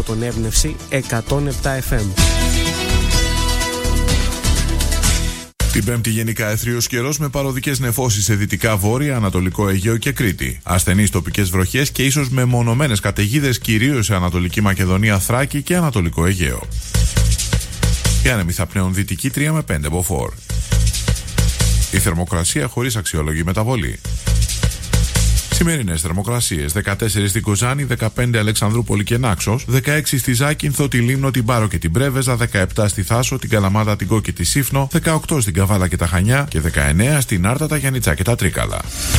τον Έμπνευση 107 FM. Την Πέμπτη γενικά αιθρίος καιρός με παροδικές νεφώσεις σε δυτικά βόρεια, Ανατολικό Αιγαίο και Κρήτη. Ασθενείς τοπικές βροχές και ίσως μεμονωμένες καταιγίδες κυρίως σε Ανατολική Μακεδονία, Θράκη και Ανατολικό Αιγαίο. Οι άνεμοι θα πνέουν δυτική 3 με 5 μποφόρ. Η θερμοκρασία χωρίς αξιόλογη μεταβολή. Σημερινές θερμοκρασίες: 14 στην Κοζάνη, 15 Αλεξανδρούπολη και Νάξος, 16 στη Ζάκυνθο, τη Λίμνο, την Πάρο και την Πρέβεζα, 17 στη Θάσο, την Καλαμάτα, την Κό και τη Σύφνο, 18 στην Καβάλα και τα Χανιά και 19 στην Άρτα, τα Γιαννιτσά και τα Τρίκαλα.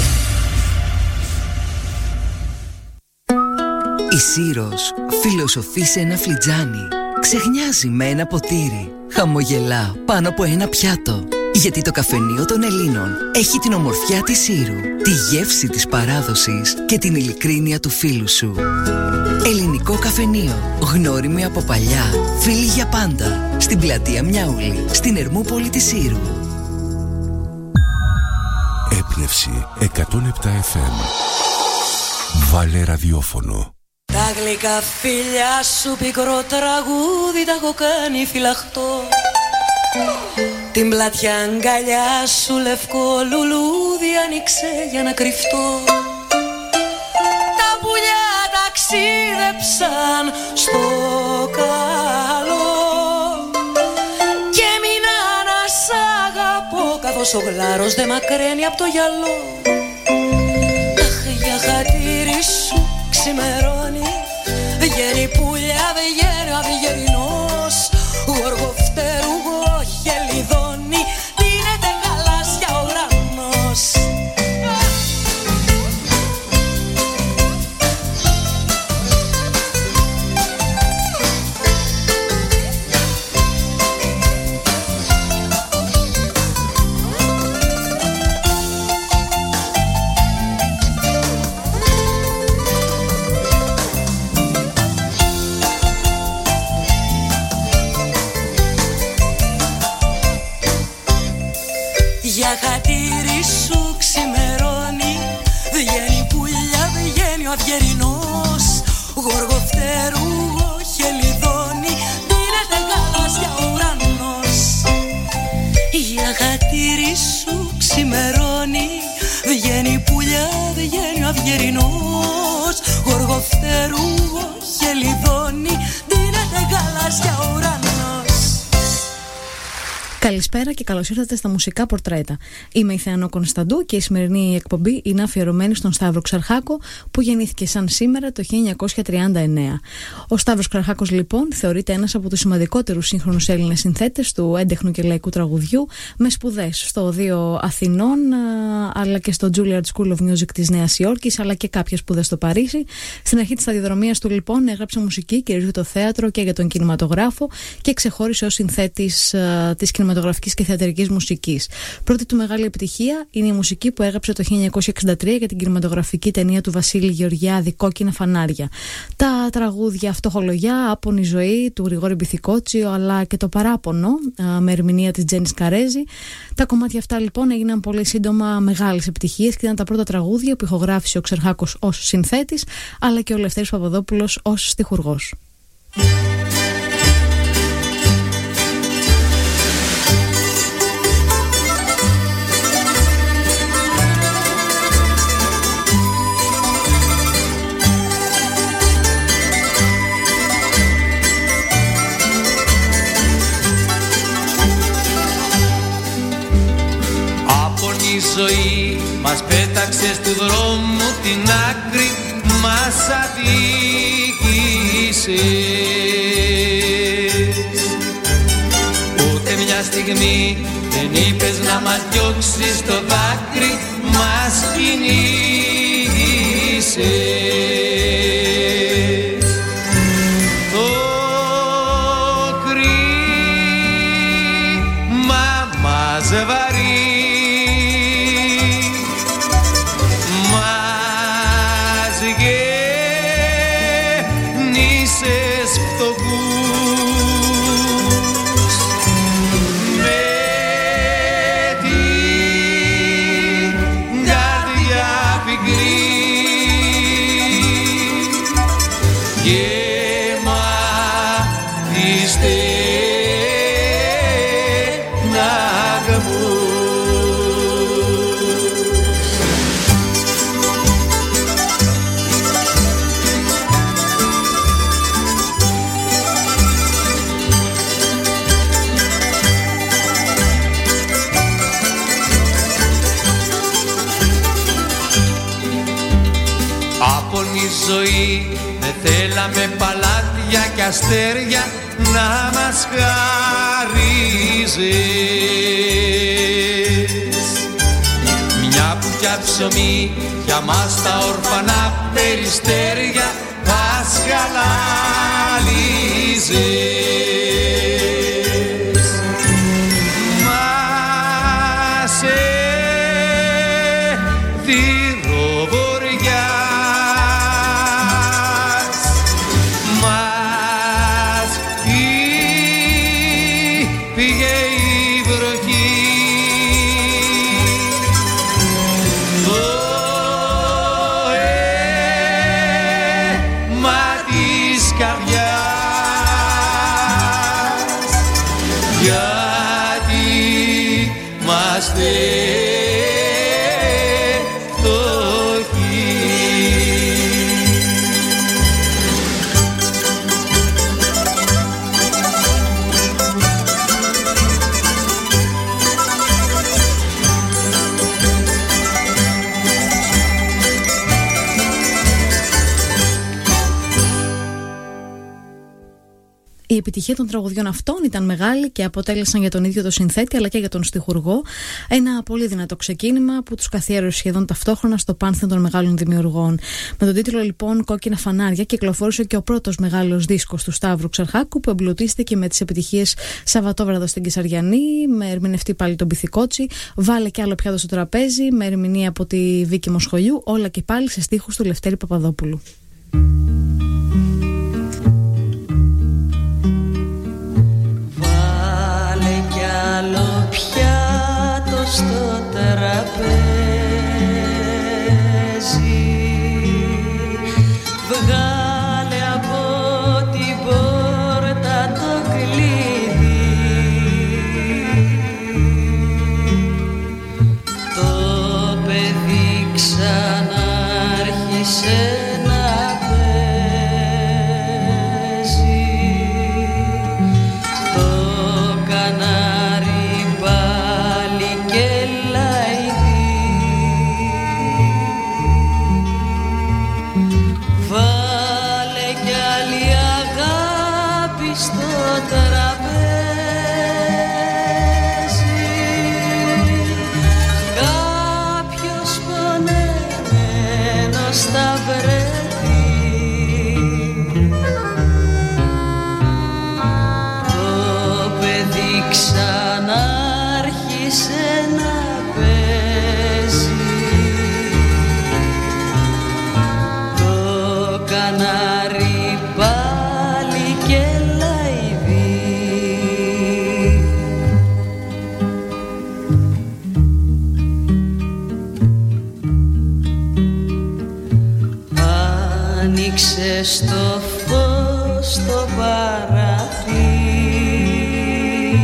Η Σύρος φιλοσοφεί σε ένα φλιτζάνι, ξεχνιάζει με ένα ποτήρι, χαμογελά πάνω από ένα πιάτο. Γιατί το καφενείο των Ελλήνων έχει την ομορφιά της Σύρου, τη γεύση της παράδοσης και την ειλικρίνεια του φίλου σου. Ελληνικό καφενείο, γνώριμοι από παλιά, φίλοι για πάντα. Στην πλατεία Μιαούλη, στην Ερμούπολη της Σύρου. Έμπνευση 107 FM. Βάλε ραδιόφωνο. Τα γλυκά φιλιά σου πικρό τραγούδι τα έχω κάνει φυλαχτό. Την πλατιά αγκαλιά σου λευκό λουλούδι άνοιξε για να κρυφτώ. Τα πουλιά ταξίδεψαν στο καλό και μείνα να σ' αγαπώ, καθώς ο γλάρος δε μακραίνει απ' το γυαλό. Αχ, για χατήρι σου ξημερώνει, βγαίνει πουλιά, βγαίνει ο αυγερινός, γοργοφτερούγο χελιδόνι, δίνεται γαλάζια ο ουρανός. Για χατήρι σου ξημερώνει, βγαίνει πουλιά, βγαίνει ο αυγερινός, γοργοφτερούγο χελιδόνι, δίνεται γαλάζια ο ουρανός. Για χατήρι σου ξημερώνει, βγαίνει πουλιά, βγαίνει ο αυγερινός, γοργοφτερούγο χελιδόνι, δίνεται γαλάζια ο ουρανός. Καλησπέρα και καλώς ήρθατε στα μουσικά πορτρέτα. Είμαι η Θεανό Κωνσταντού και η σημερινή εκπομπή είναι αφιερωμένη στον Σταύρο Ξαρχάκο, που γεννήθηκε σαν σήμερα το 1939. Ο Σταύρος Ξαρχάκος λοιπόν θεωρείται ένας από τους σημαντικότερους σύγχρονους Έλληνες συνθέτες του έντεχνου και λαϊκού τραγουδιού, με σπουδές στο Οδείο Αθηνών αλλά και στο Juilliard School of Music της Νέας Υόρκης, αλλά και κάποιες σπουδές στο Παρίσι. Στην αρχή της σταδιοδρομίας του λοιπόν έγραψε μουσική κυρίως για το θέατρο και για τον κινηματογράφο και ξεχώρισε ως συνθέτης της κινηματογραφικής και θεατρικής μουσικής. Πρώτη του μεγάλη επιτυχία είναι η μουσική που έγραψε το 1963 για την κινηματογραφική ταινία του Βασίλη Γεωργιάδη, Κόκκινα φανάρια. Τα τραγούδια Φτωχολογιά, Άπονη ζωή του Γρηγόρη Μπιθικότσιο, αλλά και το Παράπονο με ερμηνεία της Τζένις Καρέζη. Τα κομμάτια αυτά λοιπόν έγιναν πολύ σύντομα μεγάλες επιτυχίες και ήταν τα πρώτα τραγούδια που ηχογράφησε ο Ξαρχάκος ως συνθέτης, αλλά και ο Λευτέρης Παπαδόπουλος ως στιχουργός. Η ζωή μας πέταξε του δρόμου την άκρη, μας αδίκησες. Ούτε μια στιγμή δεν είπες να μας διώξεις το δάκρυ, μας κινήσες. Το κρίμα μας βαρύ, Yeah, my τη στεναγμούς. Η ζωή δεν θέλαμε παλάτια και αστέρια να μας χαρίζεις. Μια μπουκιά ψωμί για μας τα ορφανά περιστέρια μας χαλάλιζες. Μας Η επιτυχία των τραγουδιών αυτών ήταν μεγάλη και αποτέλεσαν για τον ίδιο το συνθέτη αλλά και για τον στιχουργό ένα πολύ δυνατό ξεκίνημα που τους καθιέρωσε σχεδόν ταυτόχρονα στο πάνθεο των μεγάλων δημιουργών. Με τον τίτλο λοιπόν Κόκκινα Φανάρια κυκλοφόρησε και ο πρώτος μεγάλος δίσκος του Σταύρου Ξαρχάκου, που εμπλουτίστηκε με τις επιτυχίες Σαββατόβραδο στην Κεσαριανή, με ερμηνευτή πάλι τον Πυθικότσι, Βάλε κι άλλο πιάτο στο τραπέζι, με ερμηνεία από τη Βίκη Μοσχολιού, όλα και πάλι σε στίχους του Λευτέρη Παπαδόπουλου. Άλλο πιάτο στο τραπέζι, βγάλε από την πόρτα το κλειδί, το παιδί ξανάρχισε να παίζει, το κανάρι πάλι και λαϊδί, βάλε κι άλλη αγάπη στο τραπέζι, κάποιος πονεμένος θα βρεθεί, το παιδί ξανάρχισε να παίζει, το κανάρι πάλι και λαϊδί. Άνοιξε στο φως το παραθύρι,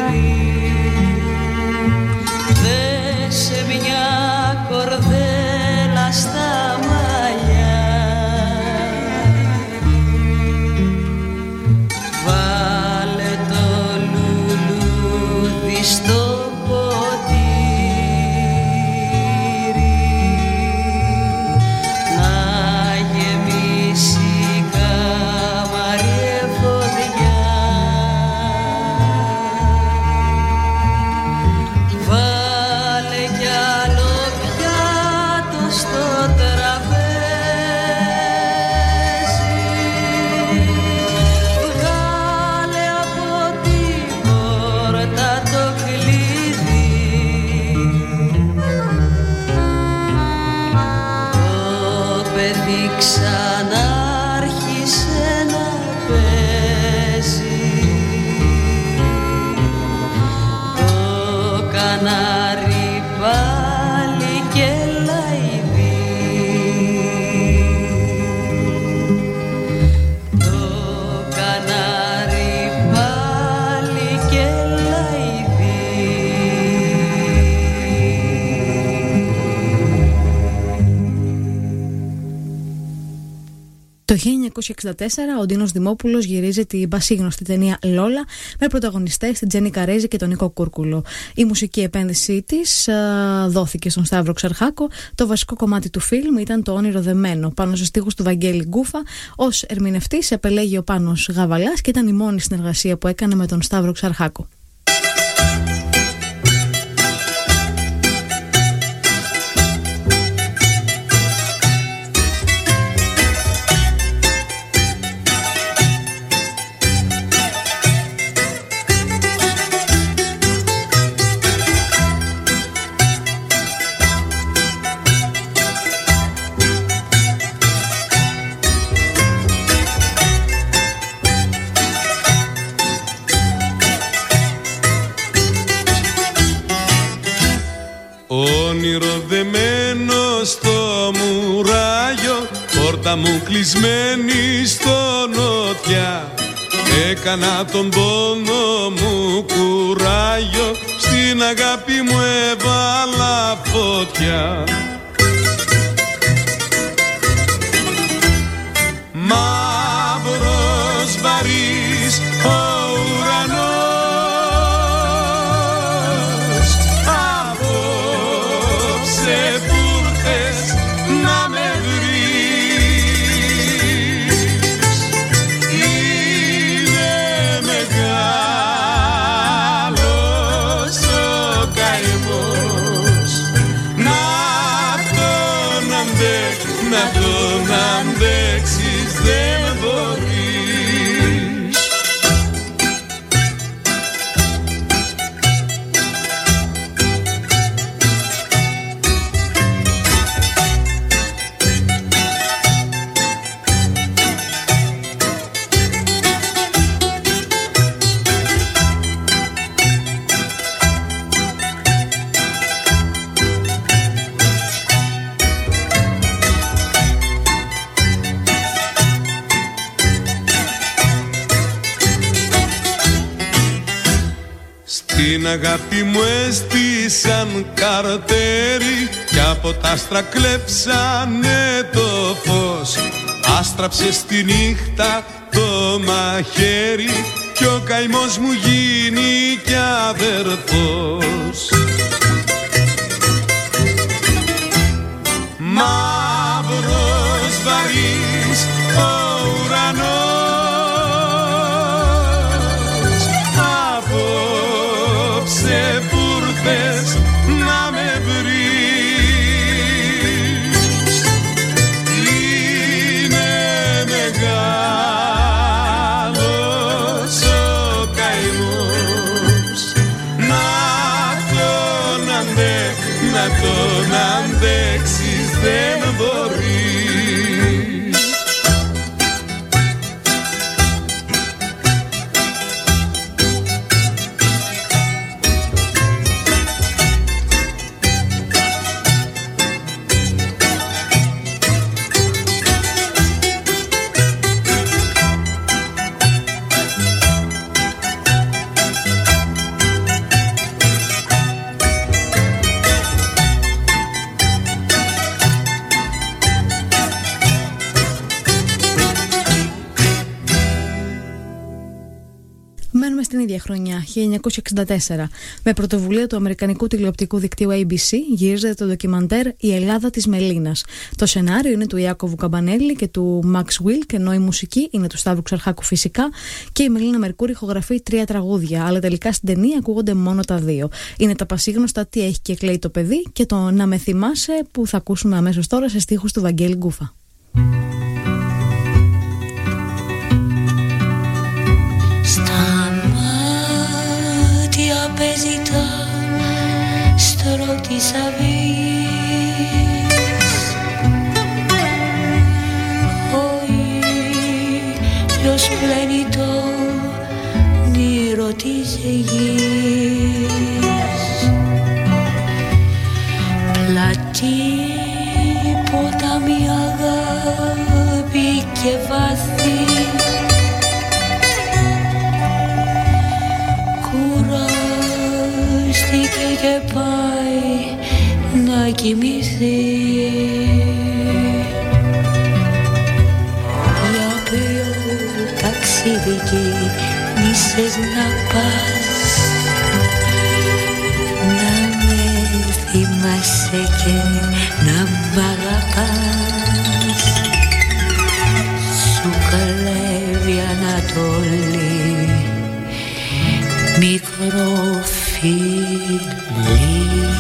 δέσε μια κορδέλα στα μαλλιά, βάλε το λουλούδι στο ποτήρι, να γεμίσει η καμαρή φωτιά. 1964 ο Ντίνος Δημόπουλος γυρίζει την πασίγνωστη ταινία Λόλα με πρωταγωνιστές την Τζέννη Καρέζη και τον Νίκο Κούρκουλο. Η μουσική επένδυσή της δόθηκε στον Σταύρο Ξαρχάκο. Το βασικό κομμάτι του φιλμ ήταν το Όνειρο Δεμένο, πάνω στους στίχους του Βαγγέλη Γκούφα. Ως ερμηνευτής επελέγει ο Πάνος Γαβαλάς και ήταν η μόνη συνεργασία που έκανε με τον Σταύρο Ξαρχάκο. Όνειρο δεμένο στο μουράγιο, πόρτα μου κλεισμένη στο νότια. Έκανα τον πόνο μου κουράγιο, στην αγάπη μου έβαλα φωτιά. Μαύρος βαρύς ο ουρανός, να τον αντέξεις δεν μπορείς. Την αγάπη μου έστησαν καρτέρι κι από τα άστρα κλέψανε το φως. Άστραψε στη νύχτα το μαχαίρι κι ο καημός μου γίνει κι αδερφός. Μαύρος βαρύς ο ουρανός, σε πούρθες να με βρεις. Είναι μεγάλος ο καημός, να τον αντέξεις δεν μπορείς. Στην ίδια χρονιά, 1964, με πρωτοβουλία του αμερικανικού τηλεοπτικού δικτύου ABC, γυρίζεται το ντοκιμαντέρ «Η Ελλάδα της Μελίνας». Το σενάριο είναι του Ιάκωβου Καμπανέλη και του Max Wilk, ενώ η μουσική είναι του Σταύρου Ξαρχάκου φυσικά, και η Μελίνα Μερκούρη ηχογραφεί 3 τραγούδια, αλλά τελικά στην ταινία ακούγονται μόνο τα 2. Είναι τα πασίγνωστα «Τι έχει και κλαίει το παιδί» και το «Να με θυμάσαι» που θα ακούσουμε αμέσως τώρα σε στίχους του Βαγγέλη Γκούφα. Παίζει το στρώο της αυγής, ο ήλιος πλένει το όνειρο της γης. Πλατή ποτάμι αγάπη και βαθύ, και πάει να κοιμηθεί. ταξίδι κίνησες να πας, να με θυμάσαι και να μ' αγαπάς. Σου καλεύει Ανατολή, μικρό φίλι.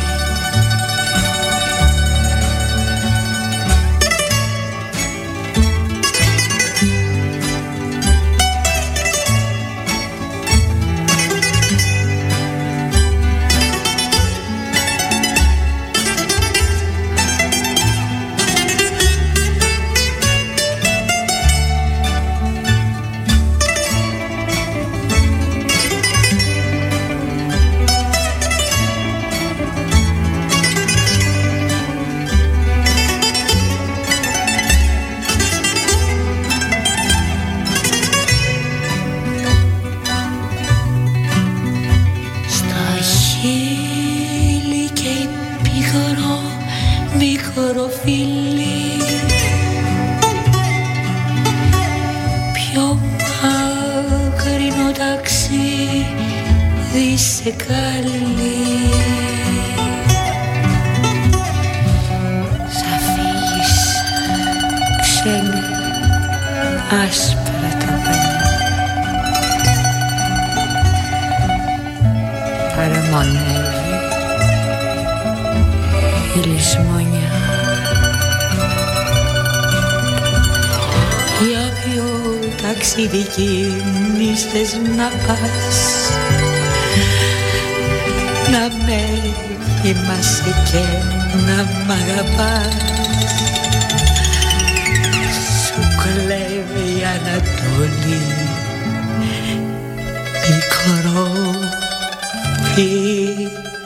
Κίνησες να πας, να με θυμάσαι και να μ' αγαπάς. Σου κλέβει η Ανατολή, μικρό φίλι.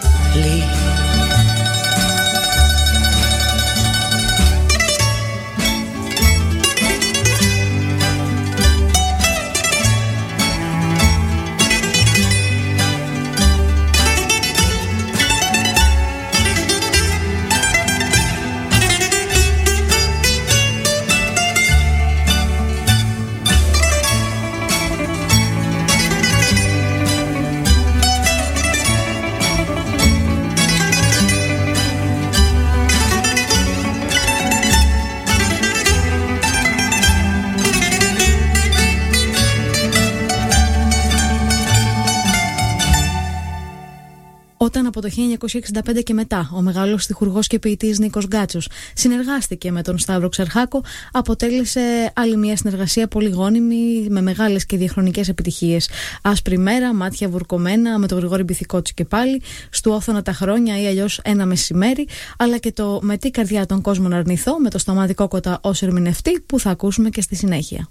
Όταν από το 1965 και μετά ο μεγάλος στιχουργός και ποιητής Νίκος Γκάτσος συνεργάστηκε με τον Σταύρο Ξαρχάκο, αποτέλεσε άλλη μια συνεργασία πολύ γόνιμη με μεγάλες και διαχρονικές επιτυχίες. Άσπρη μέρα, μάτια βουρκωμένα με τον Γρηγόρη Μπιθικότσι και πάλι, στου όθωνα τα χρόνια ή αλλιώς ένα μεσημέρι, αλλά και το με τι καρδιά τον κόσμο να αρνηθώ με το Σταμάτη Κόκοτα ως ερμηνευτή που θα ακούσουμε και στη συνέχεια.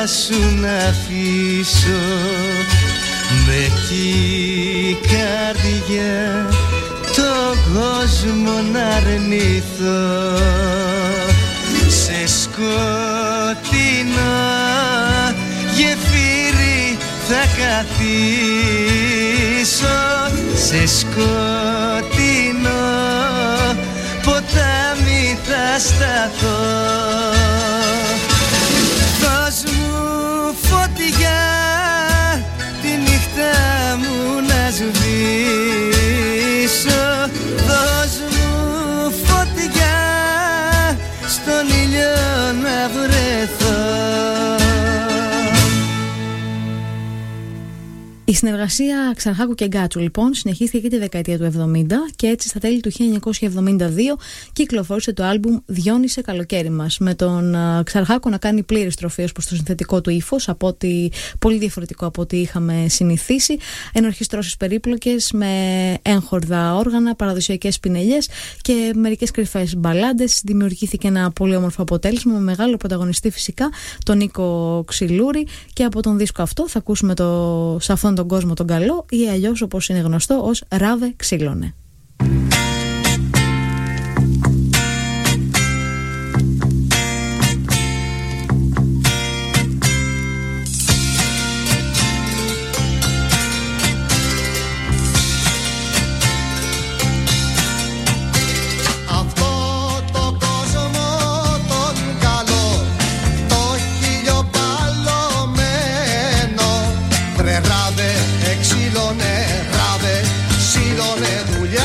σου να αφήσω, με κι καρδιά τον κόσμο να αρνηθώ. Σε σκοτεινό γεφύρι θα καθίσω, σε σκοτεινό ποτάμι θα σταθώ. Δώσ' μου φωτιά τη νύχτα μου να σβήσω, δώσ' μου φωτιά στον ήλιο να βρεθώ. Η συνεργασία Ξαρχάκου και Γκάτσου λοιπόν συνεχίστηκε και τη δεκαετία του 70 και έτσι στα τέλη του 1972 κυκλοφόρησε το άλμπουμ «Διόνυσε καλοκαίρι μας», με τον Ξαρχάκο να κάνει πλήρη στροφή ως προς το συνθετικό του ύφος, πολύ διαφορετικό από ό,τι είχαμε συνηθίσει, ενορχιστρώσεις περίπλοκες με έγχορδα όργανα, παραδοσιακές πινελιές και μερικές κρυφές μπαλάντες. Δημιουργήθηκε ένα πολύ όμορφο αποτέλεσμα με μεγάλο πρωταγωνιστή φυσικά τον Νίκο Ξυλούρη, και από τον δίσκο αυτό θα ακούσουμε σε αυτόν τον κόσμο τον καλό, ή αλλιώς όπως είναι γνωστό ως «Ράβε ξύλωνε». Ράβε, ξύλωνε, δουλειά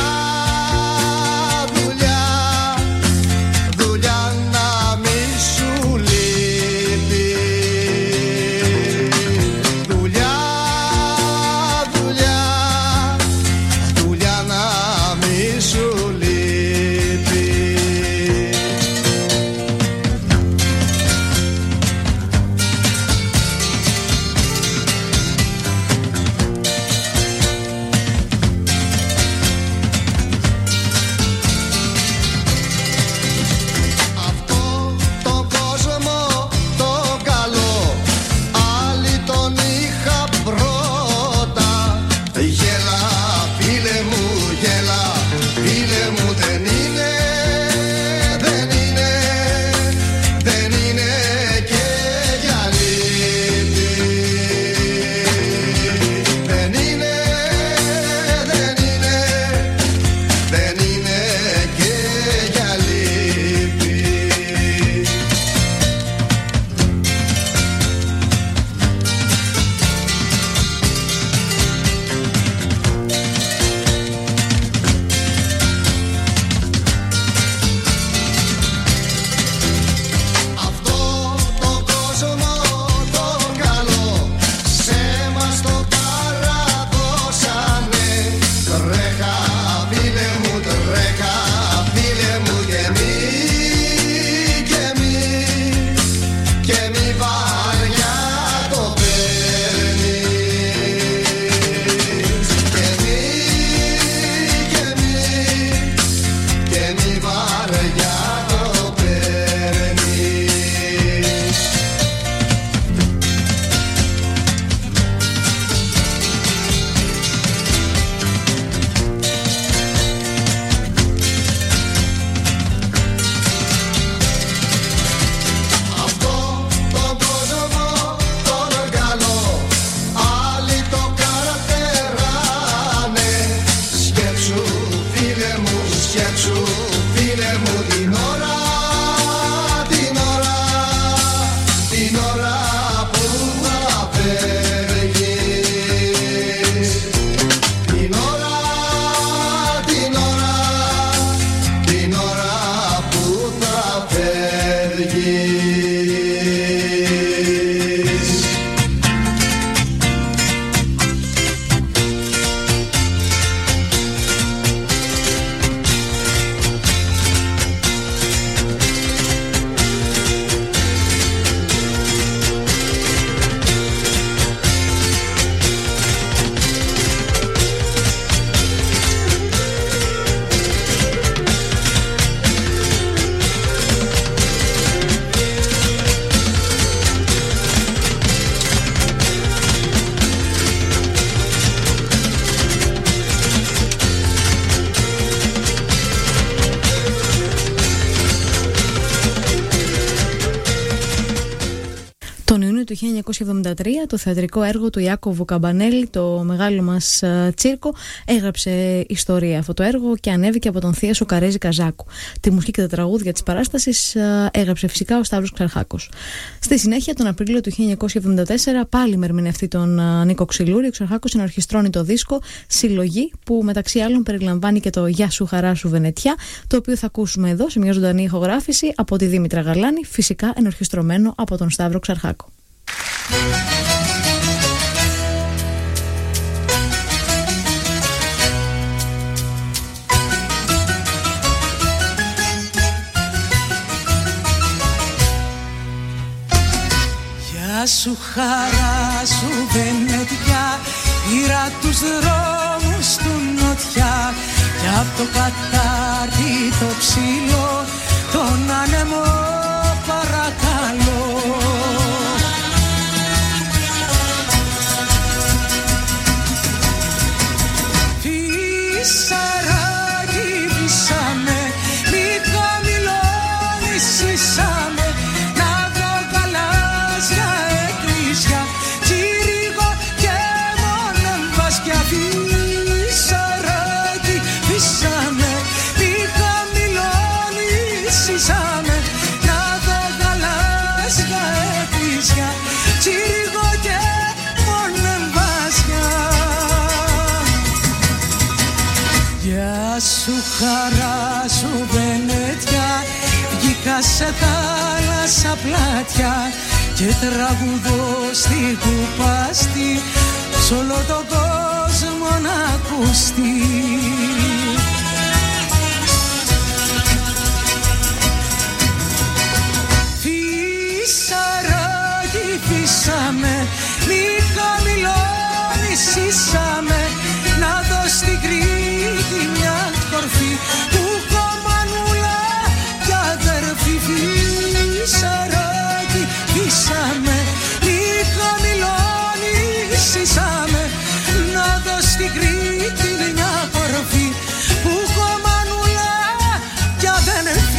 Τον Ιούνιο του 1973 το θεατρικό έργο του Ιάκωβου Καμπανέλη, το μεγάλο μας τσίρκο, έγραψε ιστορία αυτό το έργο και ανέβηκε από τον Θεία Καρέζη Καζάκου. Τη μουσική και τα τραγούδια της παράστασης έγραψε φυσικά ο Σταύρος Ξαρχάκος. Στη συνέχεια, τον Απρίλιο του 1974, πάλι με ερμηνευτή τον Νίκο Ξυλούρη, ο Ξαρχάκος συνορχιστρώνει το δίσκο Συλλογή, που μεταξύ άλλων περιλαμβάνει και το Γεια σου χαρά σου Βενετιά, το οποίο θα ακούσουμε εδώ σε μια ζωντανή ηχογράφηση από τη Δήμητρα Γαλάνη, φυσικά ενορχιστρωμένο από τον Σταύρο Ξαρχάκο. Γεια σου χαρά σου Βενετιά, πήρα τους δρόμους του νοτιά κι απ' το κατάρτι το ψηλό τον άνεμο παρακαλώ. Φυσαράκι φυσάμε, μη χαμηλώνεις φυσάμε, να δω γαλάζια εκκλησιά, τσίριγο και μόνο βασκιά. Φυσαράκι φυσάμε, μη χαμηλώνεις φυσάμε, να δω γαλάζια εκκλησιά, τσίριγο και μόνο βασκιά. Γεια σου χαρά σου Βενετιά, βγήκα σε θάλασσα πλάτια και τραγουδώ στη κουπάστη σ' όλο τον κόσμο να ακουστεί. Φυσαράκι φυσάμε, μη χαμηλώνεις φυσάμε, να δω στην Κρήτη μια κορφή που έχω μανούλα κι αδερφή. Φυσαράκι φυσάμε, μη χαμηλώνεις φυσάμε, να δω στην Κρήτη μια κορφή που έχω μανούλα κι αδερφή.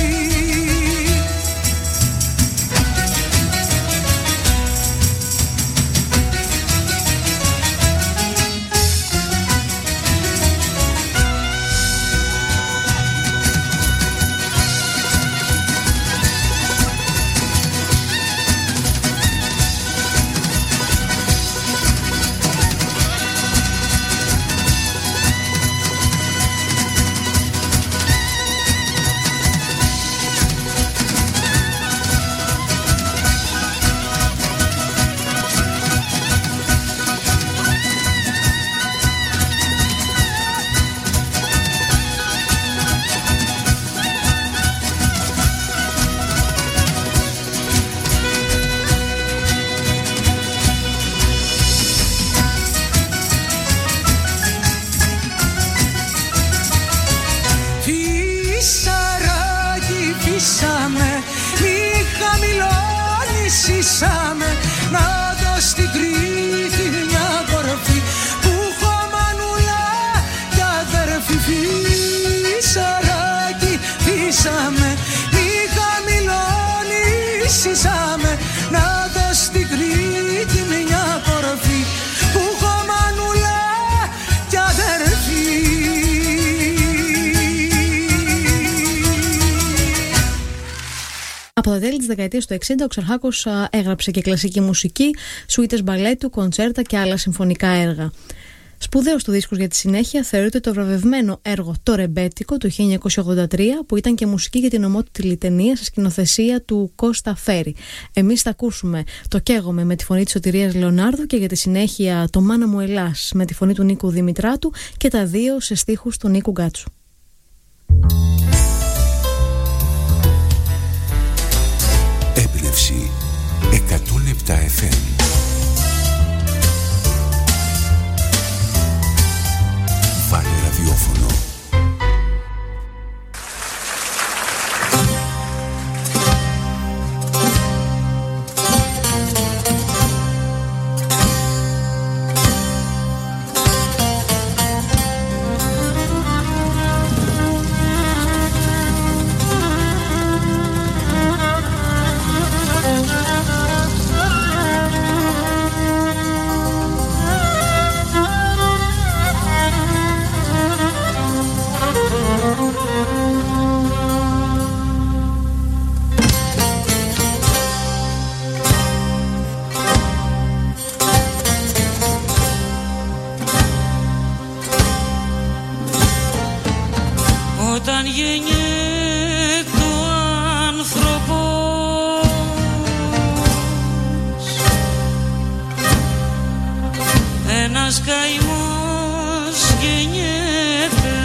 Από τα τέλη της δεκαετίας του 60 ο Ξαρχάκος έγραψε και κλασική μουσική, σουίτες μπαλέτου, κοντσέρτα και άλλα συμφωνικά έργα. Σπουδαίος του δίσκος για τη συνέχεια θεωρείται το βραβευμένο έργο «Το Ρεμπέτικο» του 1983, που ήταν και μουσική για την ομότιτη λιτενία σε σκηνοθεσία του Κώστα Φέρη. Εμείς θα ακούσουμε το «Καίγομαι» με τη φωνή της Σωτηρίας Λεωνάρδου και για τη συνέχεια το «Μάνα μου Ελλάς» με τη φωνή του Νίκου Δημητράτου και τα δύο σε στίχους του Νίκου Γκάτσου. Έμπνευση 107 FM. Βάλε ραδιόφωνο. ένας καημός γεννιέται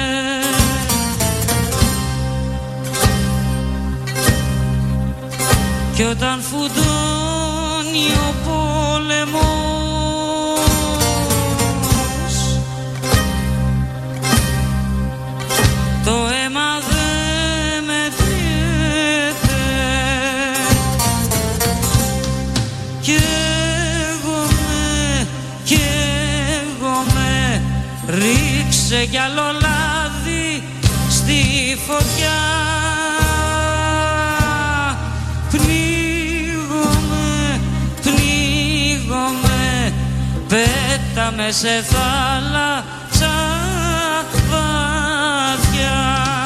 κι όταν φουντώνει ο πόλεμος το αίμα δεν μετριέται καίγομαι, ρίξε κι άλλο λάδι στη φωτιά. Πνίγομαι, πέτα με σε θάλασσα βαθιά.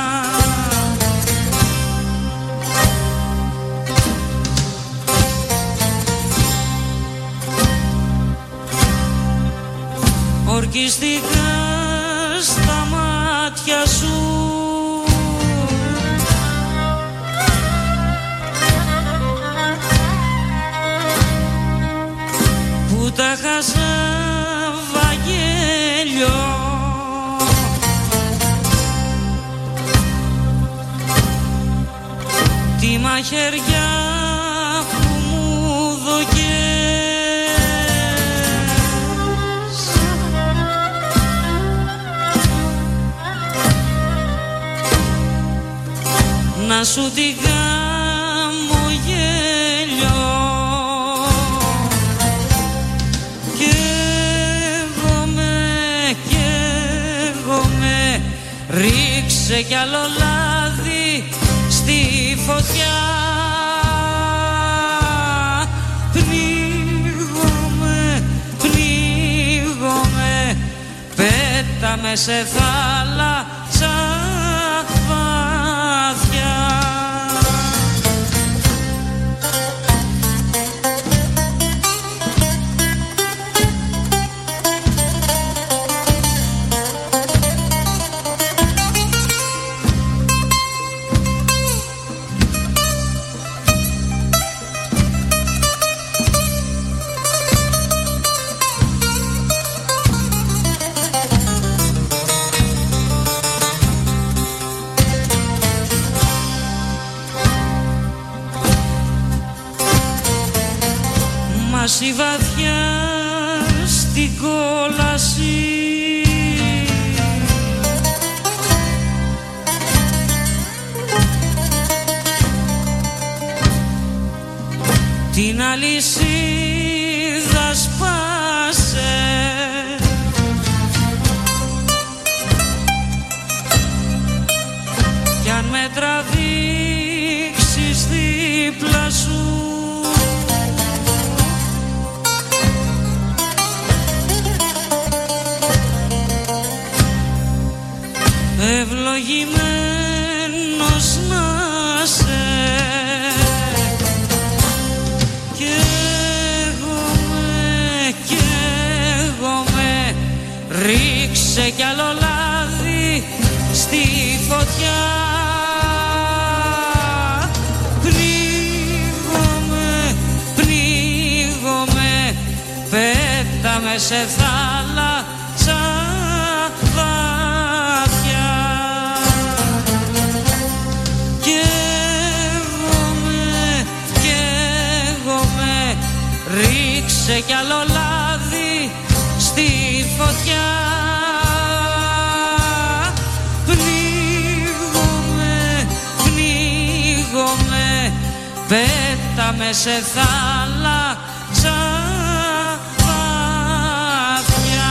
Ορκιστικά στα μάτια σου που τα χάσα Βαγγέλιο τη μαχαιριά που μου δοκές να σου την κάνω γέλιο. Καίγομαι, ρίξε κι άλλο λάδι στη φωτιά. Πνίγομαι, πέτα με σε θάλασσα βαθιά. Μάση βαθιά στην κόλαση την αλυσίδα σπάσε κι αν με τραβήξεις δίπλα σου ευλογημένος να σε. Καίγομαι, ρίξε κι άλλο λάδι στη φωτιά. Πνίγομαι, πέτα με σε θάλασσα βαθιά. Καίγομαι, ρίξε κι άλλο λάδι στη φωτιά. Πνίγομαι, πέτα με σε θάλασσα βαθιά.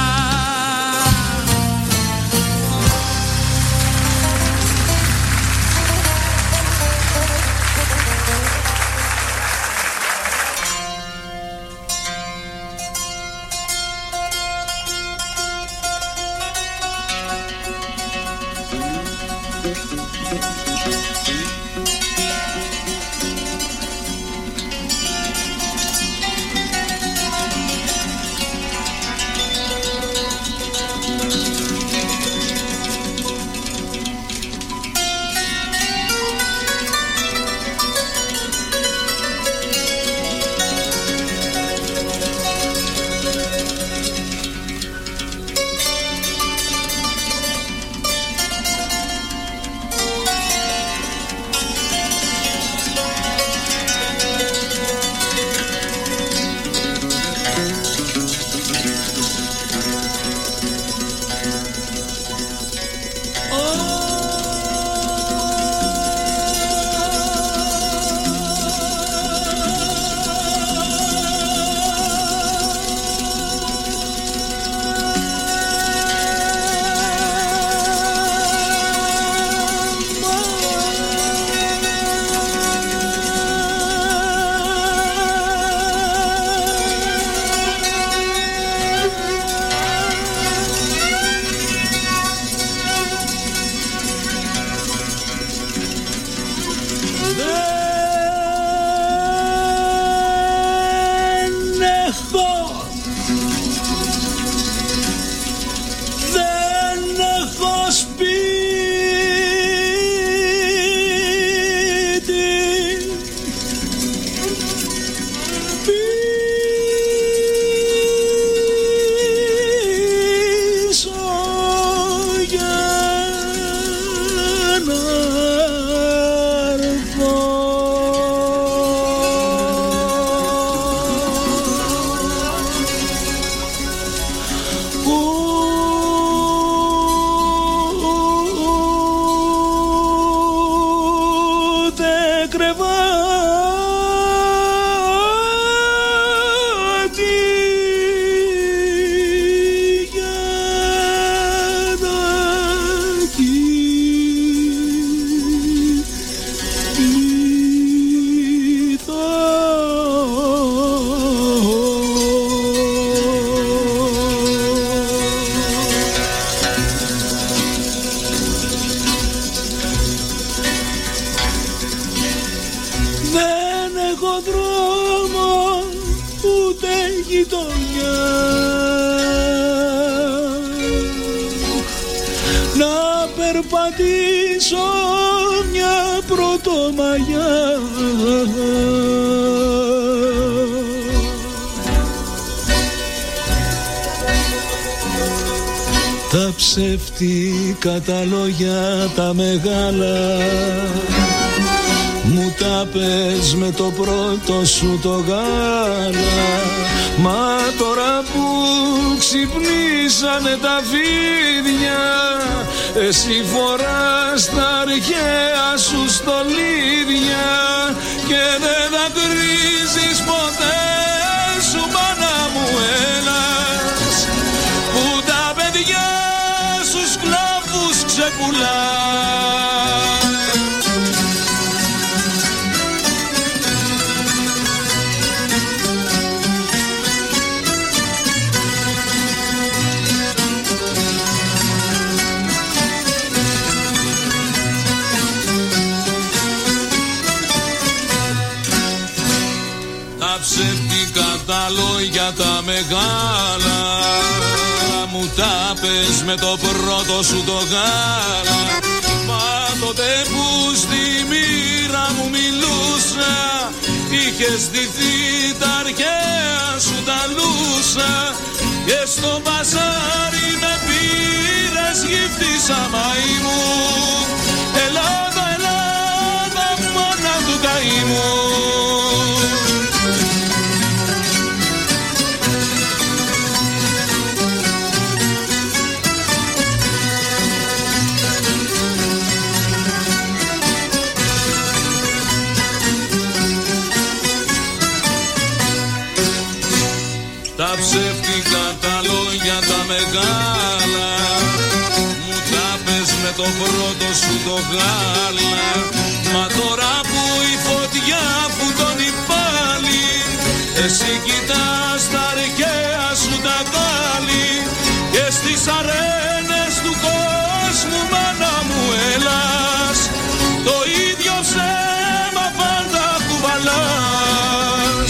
γειτονιά, να περπατήσω μια πρωτομαγιά. Τα ψεύτικα τα λόγια τα μεγάλα μου τα πες με το πρώτο σου το γάλα. Μα τώρα που ξυπνήσανε τα φίδια, εσύ φοράς τα αρχαία σου στολίδια και δεν δακρύζεις ποτέ σου, μάνα μου, έλας, που τα παιδιά σου σκλάβους ξεκουλάς. Ψεύτικα τα λόγια τα μεγάλα μου τα πες με το πρώτο σου το γάλα. Μα τότε που στη μοίρα μου μιλούσα, είχες ντυθεί τα αρχαία σου τα λούσα και στο μπαζάρι με πήρες γύφτησα μαΐμου. Ελλάδα, Ελλάδα, μάνα του καήμου. Τα ψεύτικα τα λόγια τα μεγάλα μου τα πες με το πρώτο σου το γάλα. Μα τώρα που η φωτιά φουντώνει πάλι, εσύ κοιτάς τα αρχαία σου τα πάλι και στις αρένες του κόσμου, μάνα μου, έλας, το ίδιο ψέμα πάντα κουβαλάς.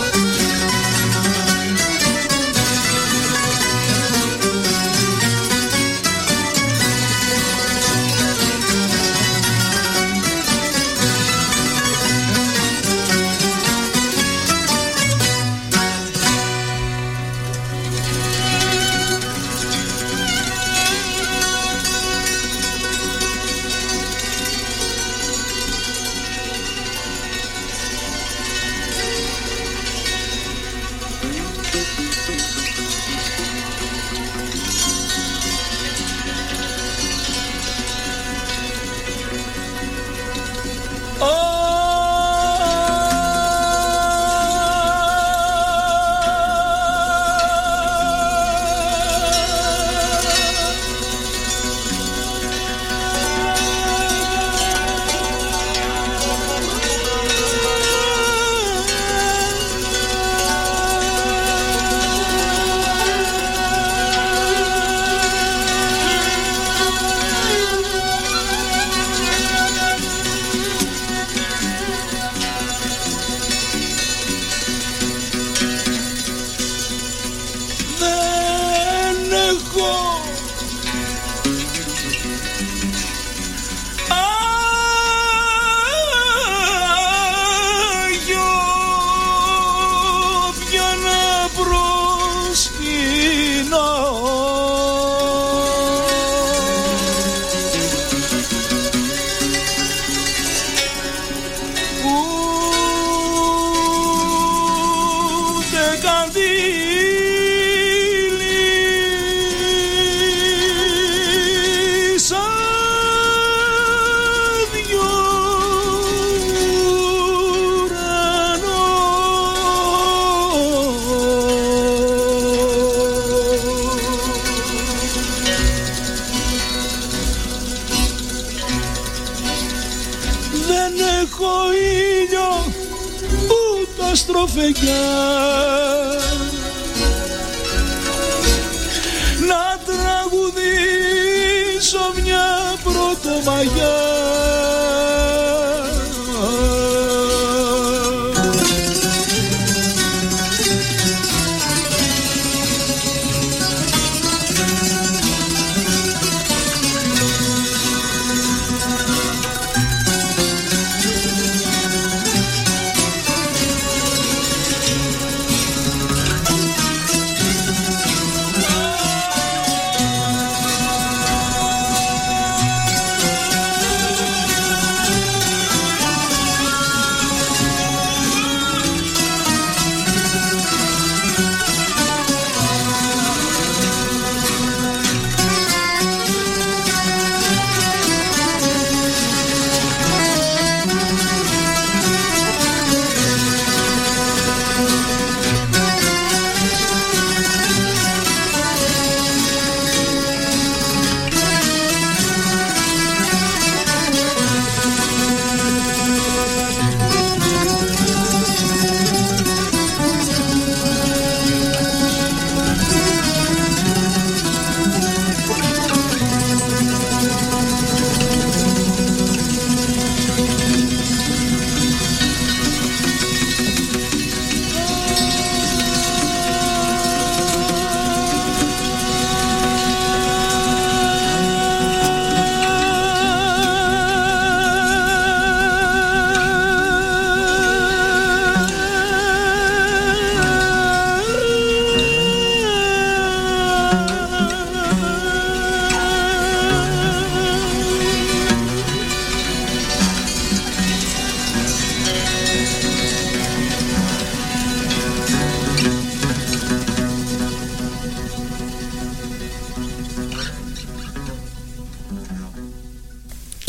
στροφεγιά να τραγουδήσω μια πρωτομαγιά.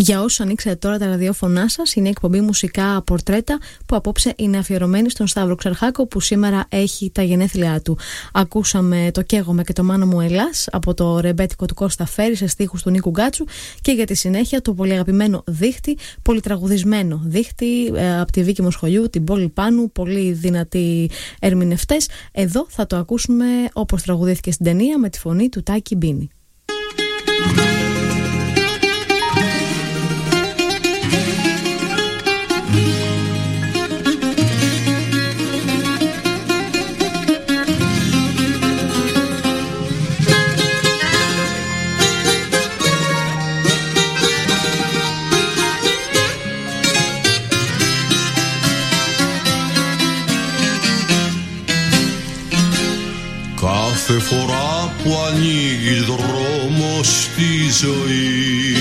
Για όσους ανοίξατε τώρα τα ραδιόφωνά σας, είναι η εκπομπή Μουσικά Πορτρέτα που απόψε είναι αφιερωμένη στον Σταύρο Ξαρχάκο που σήμερα έχει τα γενέθλιά του. Ακούσαμε το «Καίγομαι» και το «Μάνα μου Ελλάς» από το ρεμπέτικο του Κώστα Φέρη σε στίχους του Νίκου Γκάτσου και για τη συνέχεια το πολύ αγαπημένο «Δίχτυ», πολυτραγουδισμένο «Δίχτυ» από τη Βίκη Μοσχολιού, την Πόλη Πάνου, πολύ δυνατοί ερμηνευτές. Εδώ θα το ακούσουμε όπως τραγουδήθηκε στην ταινία με τη φωνή του Τάκη Μπίνη. Κάθε φορά που ανοίγεις δρόμο στη ζωή,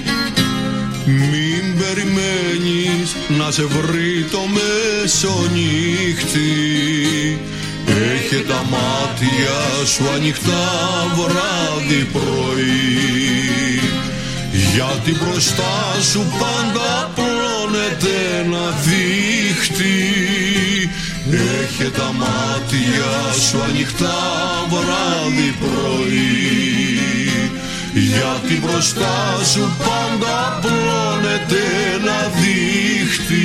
μην περιμένεις να σε βρει το μεσονύχτη. Έχε τα μάτια σου ανοιχτά βράδυ πρωί, γιατί μπροστά σου πάντα πλώνεται ένα δίχτυ. Έχε τα μάτια σου ανοιχτά βράδυ πρωί, γιατί μπροστά σου πάντα πλώνεται ένα δίχτυ.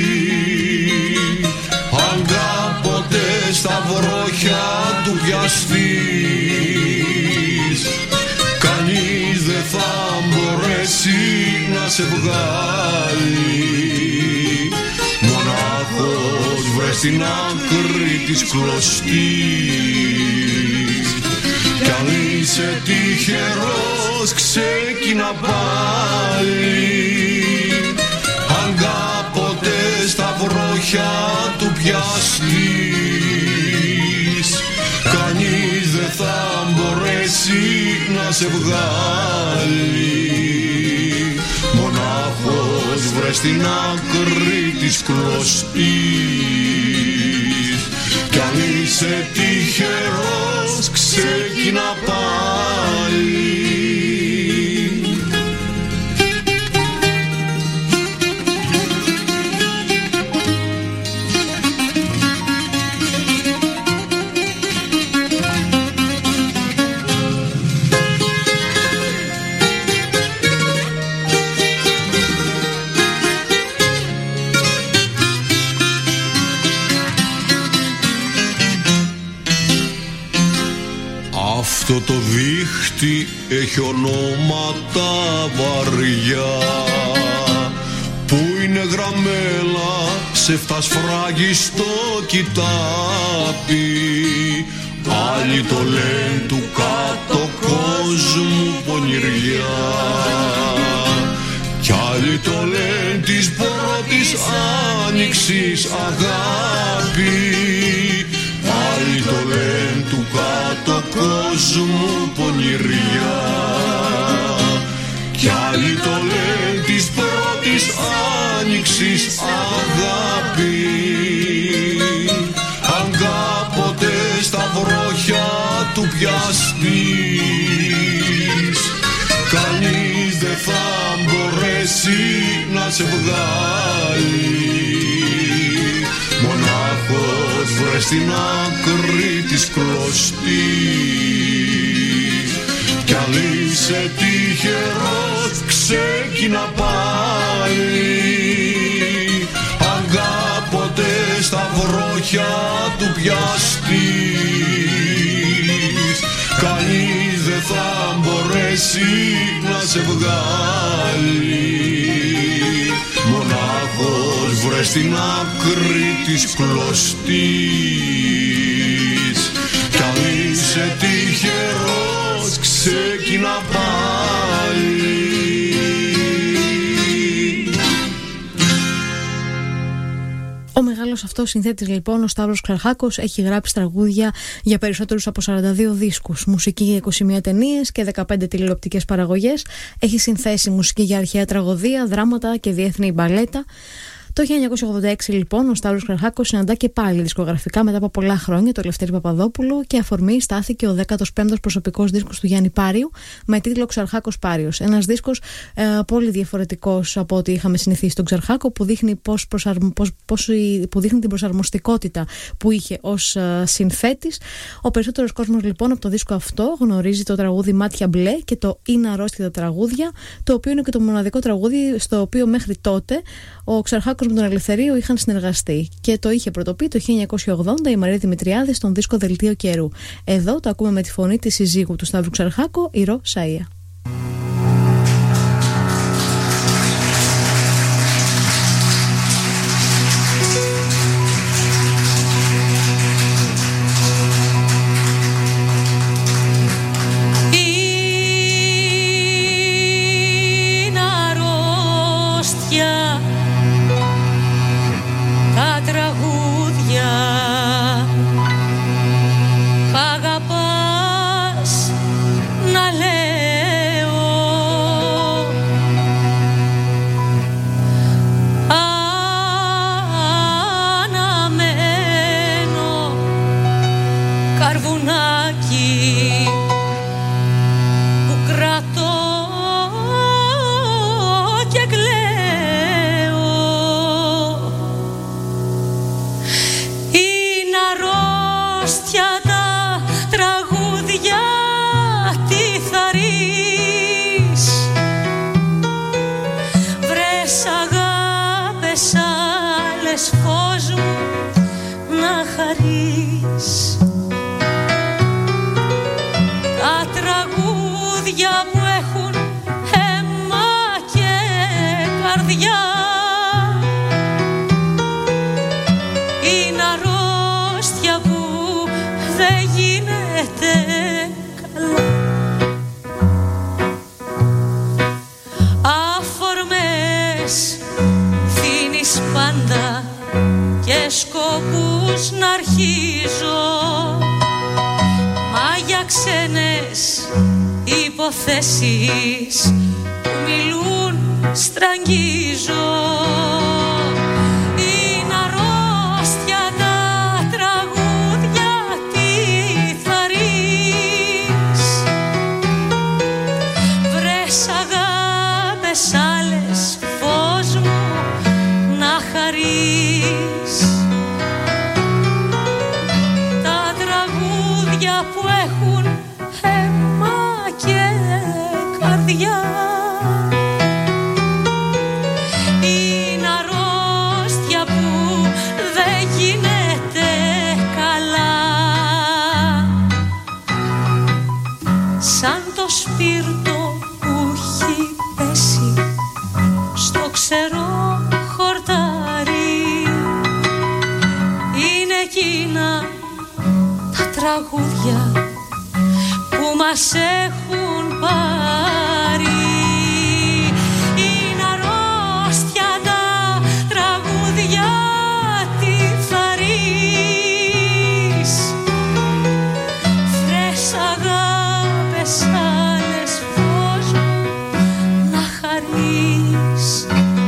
Αν κάποτε στα βρόχια του πιαστείς, κανείς δεν θα μπορέσει να σε βγάλει. Μονάχος βρες στην άκρη της κλωστής, κι αν είσαι τυχερός ξεκίνα πάλι. Αν κάποτε στα βρόχια του πιαστείς, κανείς δεν θα μπορέσει να σε βγάλει. Μονάχος βρες στην άκρη της κλωστής, κι αν είσαι τυχερός ξεκίνα πάλι. Αυτό το δίχτυ έχει ονόματα βαριά που είναι γραμμένα σε φτασφράγιστο κοιτάπι. Άλλοι το λένε του κάτω κόσμου πονηριά, κι άλλοι το λένε της πρώτης άνοιξης αγάπη. Άλλοι το λένε του κάτω κόσμου πονηριά, κι άλλοι το λένε της πρώτης άνοιξης αγάπη. Αν κάποτε στα βρόχια του πιαστείς, κανείς δεν θα μπορέσει να σε βγάλει. Μονάχος βρες στην άκρη της κλωστής, κι αν είσαι τυχερός ξεκίνα πάλι. Αν κάποτε στα βρόχια του πιαστείς, κανείς δεν θα μπορέσει να σε βγάλει. Μονάχος βρες στην άκρη της κλωστής, κι αν είσαι τυχερός ξεκίνα πάλι. Ο μεγάλος αυτός συνθέτης λοιπόν, ο Σταύρος Ξαρχάκος, έχει γράψει τραγούδια για περισσότερους από 42 δίσκους, μουσική για 21 ταινίες και 15 τηλεοπτικές παραγωγές. Έχει συνθέσει μουσική για αρχαία τραγωδία, δράματα και διεθνή μπαλέτα. Το 1986 λοιπόν ο Σταύρος Ξαρχάκος συναντά και πάλι δισκογραφικά μετά από πολλά χρόνια το Λευτέρη Παπαδόπουλο και αφορμή στάθηκε ο 15ος προσωπικός δίσκος του Γιάννη Πάριου με τίτλο Ξαρχάκος Πάριος. Ένας δίσκος πολύ διαφορετικός από ό,τι είχαμε συνηθίσει στον Ξαρχάκο, που δείχνει, που δείχνει την προσαρμοστικότητα που είχε ως συνθέτης. Ο περισσότερος κόσμος λοιπόν από το δίσκο αυτό γνωρίζει το τραγούδι Μάτια Μπλε και το Είναι αρρώστια τα τραγούδια, το οποίο είναι και το μοναδικό τραγούδι στο οποίο μέχρι τότε ο Ξαρχάκος με τον Ελευθερίο είχαν συνεργαστεί, και το είχε πρωτοπεί το 1980 η Μαρία Δημητριάδη στον δίσκο Δελτίο Καιρού. Εδώ το ακούμε με τη φωνή της συζύγου του Σταύρου Ξαρχάκο, η Ρο Σαΐα. Σκοπούς να αρχίζω, μα για ξένες υποθέσεις που μιλούν στραγγίζω. Είναι αρρώστια τα τραγούδια, τι θα ρεις, βρες αγάπες άλλες φως μου να χαρείς. Που έχουν αίμα και καρδιά είναι αρρώστια που δεν γίνεται καλά, σαν το σπίρτο που έχει πέσει στο ξερό χορτάρι. Είναι εκείνα τραγούδια που μας έχουν πάρει. Είναι αρρώστια τα τραγούδια, τι θα ρεις, βρες αγάπες άλλες φως μου να χαρείς.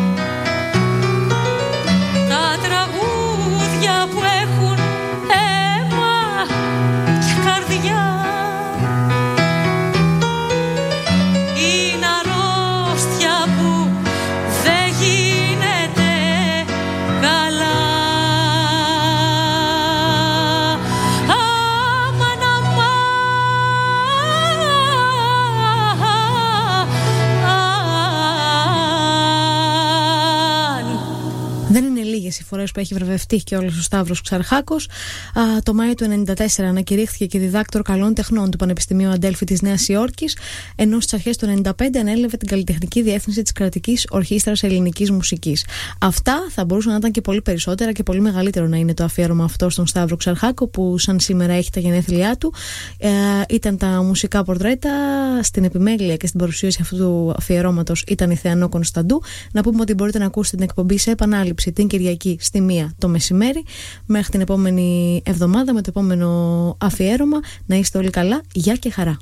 Τα τραγούδια που έχουν αίμα και καρδιά είναι αρρώστια που δεν γίνεται καλά. Αμάν, αμάν. Δεν είναι λίγες οι φορές που έχει βραβευτεί και όλος ο Σταύρος Ξαρχάκος. Το Μάιο του 1994 ανακηρύχθηκε και διδάκτορ καλών τεχνών του Πανεπιστημίου Αντέλφη της Νέας Υόρκης, ενώ στις αρχές του 1995 ανέλαβε την καλλιτεχνική διεύθυνση της Κρατικής Ορχήστρας Ελληνικής Μουσικής. Αυτά θα μπορούσαν να ήταν και πολύ περισσότερα και πολύ μεγαλύτερο να είναι το αφιέρωμα αυτό στον Σταύρο Ξαρχάκο, που σαν σήμερα έχει τα γενέθλιά του. Ήταν τα μουσικά πορτρέτα. Στην επιμέλεια και στην παρουσίαση αυτού του αφιερώματος ήταν η Θεανό Κωνσταντού. Να πούμε ότι μπορείτε να ακούσετε την εκπομπή σε επανάληψη την Κυριακή στη 1 το μεσημέρι. Μέχρι την επόμενη εβδομάδα με το επόμενο αφιέρωμα. Να είστε όλοι καλά. Γεια και χαρά.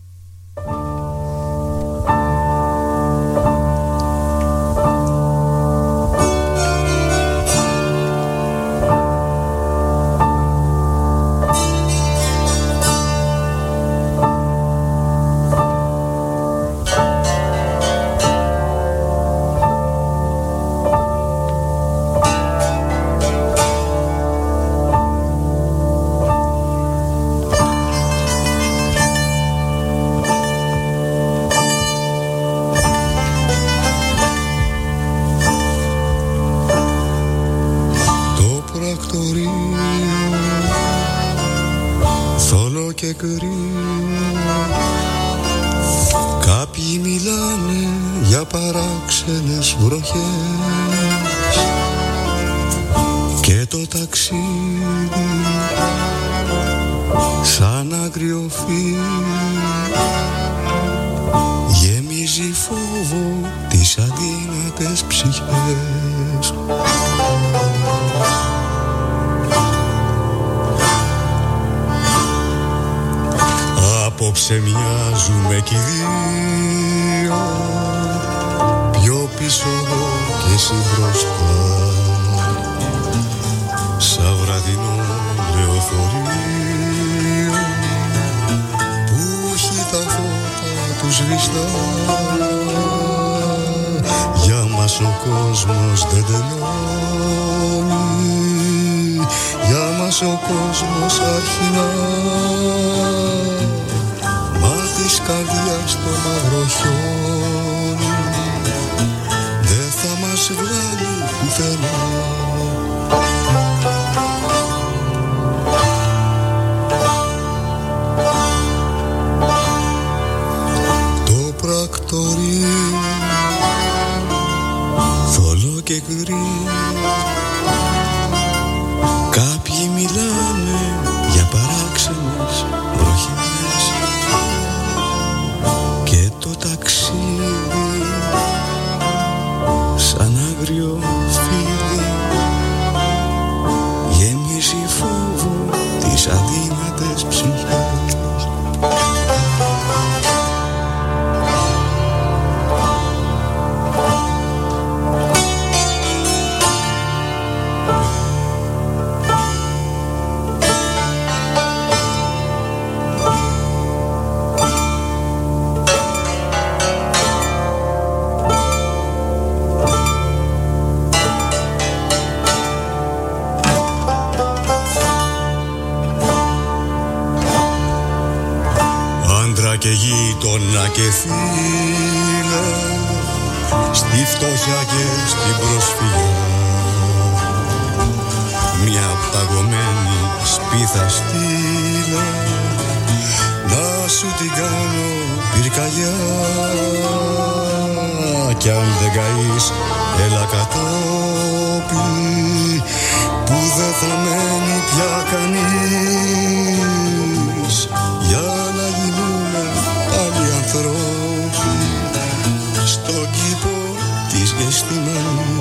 θολό και κρύο. Κάποιοι μιλάνε για παράξενες βροχές και το ταξίδι σαν άγριο φύλλο γεμίζει φόβο τις αδύνατες ψυχές. Απόψε μοιάζουμε κι οι δύο, πιο πίσω εγώ και εσύ μπροστά, σαν βραδινό λεωφορείο που έχει τα φώτα του σβηστά. Για μας ο κόσμος δεν τελειώνει, για μας ο κόσμος αρχινά, μα της καρδιάς το μαύρο χιόνι δεν θα μας βγάλει πουθενά. Το πρακτορείο θολό και κρύο, κάποιοι μιλάνε για παράξενες βροχές και το ταξίδι σαν άγριο φύλλο γεμίζει φόβο τις αδύνατες ψυχές. Και γείτονα και φίλε, στη φτώχεια και στην προσφυγιά, μια παγωμένη σπίθα στείλε, να σου την κάνω πυρκαγιά. Κι αν δεν καείς έλα κατόπι, που δεν θα μένει πια κανείς, για να γίνουμε άλλοι ανθρώποι στον κήπο της Γεστημανίας.